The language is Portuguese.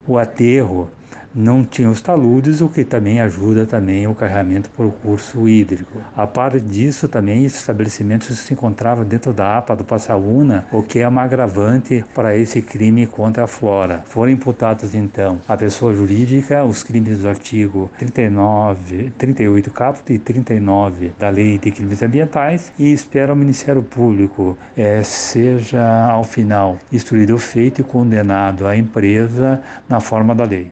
o aterro não tinha os taludes, o que também ajuda também o carregamento por curso hídrico. A parte disso também, esse estabelecimento se encontrava dentro da APA do Passaúna, o que é uma agravante para esse crime contra a flora. Foram imputados então à pessoa jurídica os crimes do artigo 39, 38 caput e 39 da Lei de Crimes Ambientais, e espera o Ministério Público seja ao final instruído o feito e condenado a empresa na forma da lei.